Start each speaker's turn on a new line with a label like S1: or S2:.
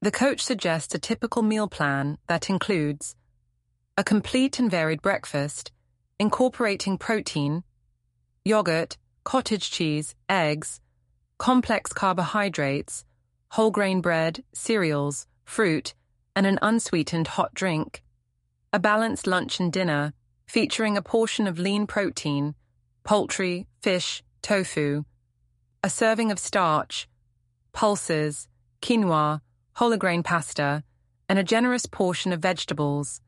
S1: The coach suggests a typical meal plan that includes a complete and varied breakfast, incorporating protein, yogurt, cottage cheese, eggs, complex carbohydrates, whole grain bread, cereals, fruit, and an unsweetened hot drink. A balanced lunch and dinner, featuring a portion of lean protein, poultry, fish, tofu, a serving of starch, pulses, quinoa, whole grain pasta, and a generous portion of vegetables.